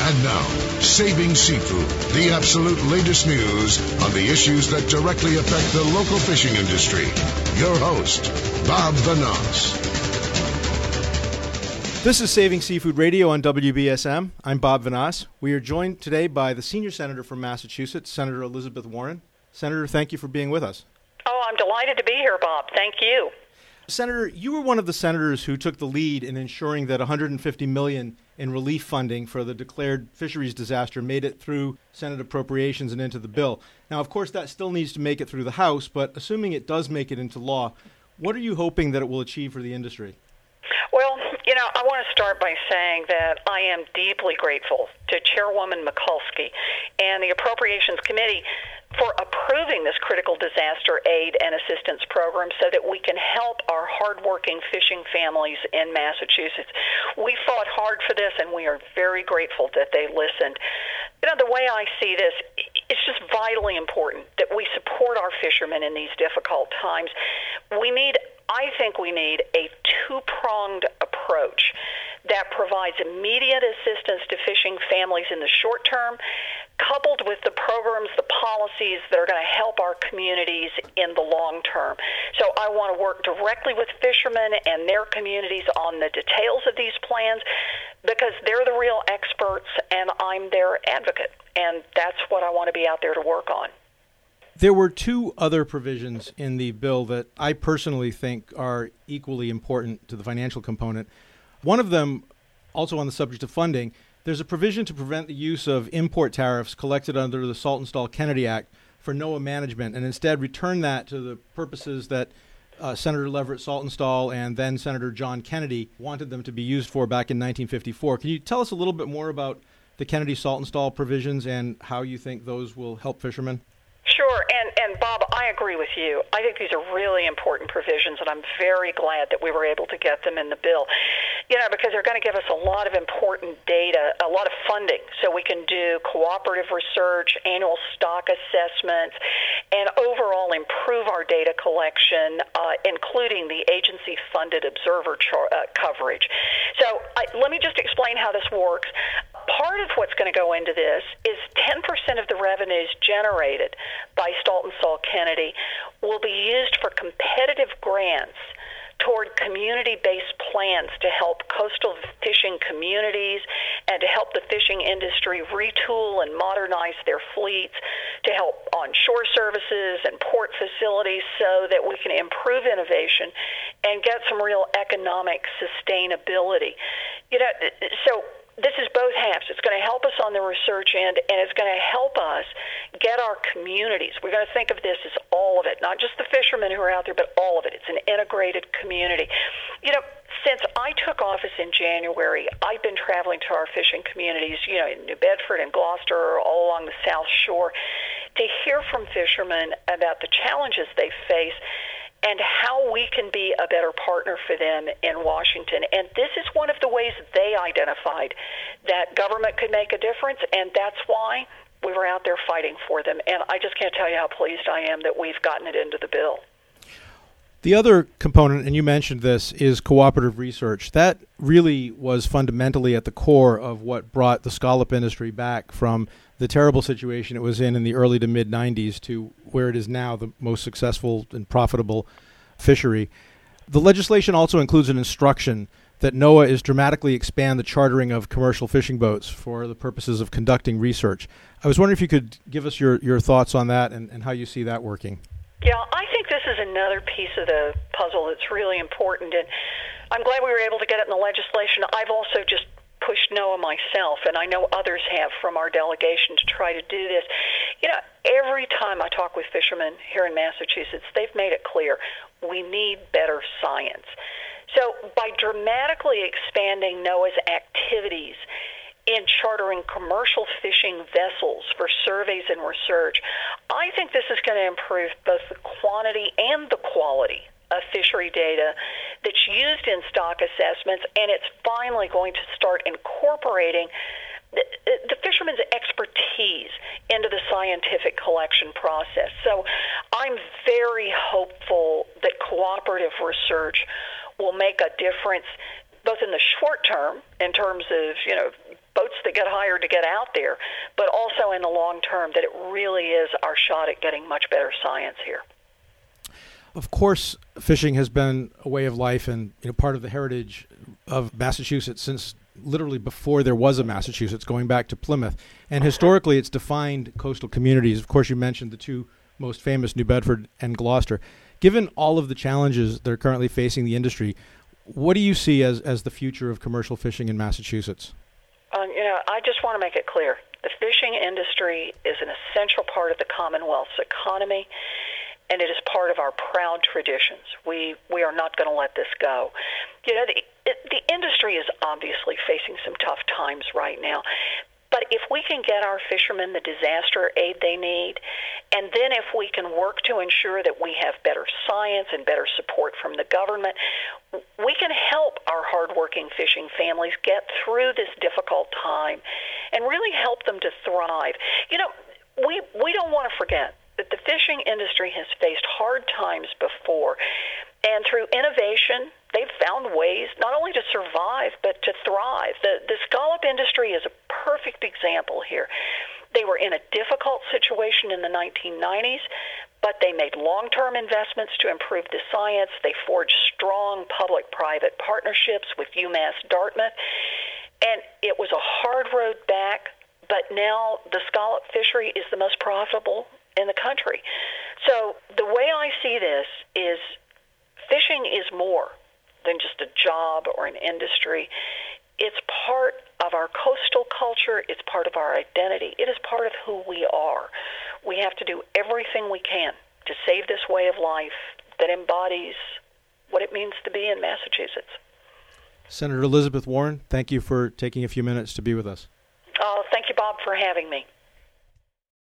And now, Saving Seafood, the absolute latest news on the issues that directly affect the local fishing industry. Your host, Bob Vanasse. This is Saving Seafood Radio on WBSM. I'm Bob Vanasse. We are joined today by the senior senator from Massachusetts, Senator Elizabeth Warren. Senator, thank you for being with us. Oh, I'm delighted to be here, Bob. Thank you. Senator, you were one of the senators who took the lead in ensuring that $150 million in relief funding for the declared fisheries disaster made it through Senate appropriations and into the bill. Now, of course, that still needs to make it through the House, but assuming it does make it into law, what are you hoping that it will achieve for the industry? Well, I want to start by saying that I am deeply grateful to Chairwoman Mikulski and the Appropriations Committee for approving this critical disaster aid and assistance program so that we can help our hardworking fishing families in Massachusetts. We fought hard for this, and we are very grateful that they listened. The way I see this, it's just vitally important that we support our fishermen in these difficult times. I think we need a two-pronged approach that provides immediate assistance to fishing families in the short term, coupled with the programs, the policies that are going to help our communities in the long term. So I want to work directly with fishermen and their communities on the details of these plans because they're the real experts and I'm their advocate. And that's what I want to be out there to work on. There were two other provisions in the bill that I personally think are equally important to the financial component. One of them, also on the subject of funding, there's a provision to prevent the use of import tariffs collected under the Saltonstall-Kennedy Act for NOAA management and instead return that to the purposes that Senator Leverett Saltonstall and then Senator John Kennedy wanted them to be used for back in 1954. Can you tell us a little bit more about the Kennedy-Saltonstall provisions and how you think those will help fishermen? Sure, and Bob, I agree with you. I think these are really important provisions, and I'm very glad that we were able to get them in the bill. Because they're going to give us a lot of important data, a lot of funding, so we can do cooperative research, annual stock assessments, and overall improve our data collection, including the agency-funded observer coverage. So let me just explain how this works. Part of what's going to go into this is 10% of the revenues generated by Saltonstall-Kennedy will be used for competitive grants toward community-based plans to help coastal fishing communities and to help the fishing industry retool and modernize their fleets, to help onshore services and port facilities so that we can improve innovation and get some real economic sustainability. So this is both halves. It's going to help us on the research end, and it's going to help us get our communities. We're going to think of this as all of it, not just the fishermen who are out there, but all of it. It's an integrated community. Since I took office in January, I've been traveling to our fishing communities, in New Bedford and Gloucester, all along the South Shore, to hear from fishermen about the challenges they face and how we can be a better partner for them in Washington. And this is one of the ways they identified that government could make a difference, and that's why we were out there fighting for them. And I just can't tell you how pleased I am that we've gotten it into the bill. The other component, and you mentioned this, is cooperative research. That really was fundamentally at the core of what brought the scallop industry back from the terrible situation it was in the early to mid-'90s to where it is now, the most successful and profitable fishery. The legislation also includes an instruction that NOAA is dramatically expand the chartering of commercial fishing boats for the purposes of conducting research. I was wondering if you could give us your thoughts on that and how you see that working. Yeah, I think this is another piece of the puzzle that's really important, and I'm glad we were able to get it in the legislation. I've also just pushed NOAA myself, and I know others have from our delegation to try to do this. Every time I talk with fishermen here in Massachusetts, they've made it clear we need better science. So by dramatically expanding NOAA's activities in chartering commercial fishing vessels for surveys and research, I think this is going to improve both the quantity and the quality of fishery data that's used in stock assessments, and it's finally going to start incorporating the fishermen's expertise into the scientific collection process. So I'm very hopeful that cooperative research will make a difference both in the short term, in terms of, boats that get hired to get out there, but also in the long term, that it really is our shot at getting much better science here. Of course, fishing has been a way of life and part of the heritage of Massachusetts since literally before there was a Massachusetts, going back to Plymouth. And historically, it's defined coastal communities. Of course, you mentioned the two most famous, New Bedford and Gloucester. Given all of the challenges that are currently facing the industry, what do you see as the future of commercial fishing in Massachusetts? I just want to make it clear. The fishing industry is an essential part of the Commonwealth's economy, and it is part of our proud traditions. We are not going to let this go. The industry is obviously facing some tough times right now. But if we can get our fishermen the disaster aid they need, and then if we can work to ensure that we have better science and better support from the government, we can help our hardworking fishing families get through this difficult time and really help them to thrive. We don't want to forget that the fishing industry has faced hard times before, and through innovation, they've found ways not only to survive, but to thrive. The scallop industry is a perfect example here. They were in a difficult situation in the 1990s, but they made long-term investments to improve the science. They forged strong public-private partnerships with UMass Dartmouth, and it was a hard road back, but now the scallop fishery is the most profitable in the country. So the way I see this is fishing is more than just a job or an industry. It's part of our coastal culture. It's part of our identity. It is part of who we are. We have to do everything we can to save this way of life that embodies what it means to be in Massachusetts. Senator Elizabeth Warren, thank you for taking a few minutes to be with us. Oh, thank you, Bob, for having me.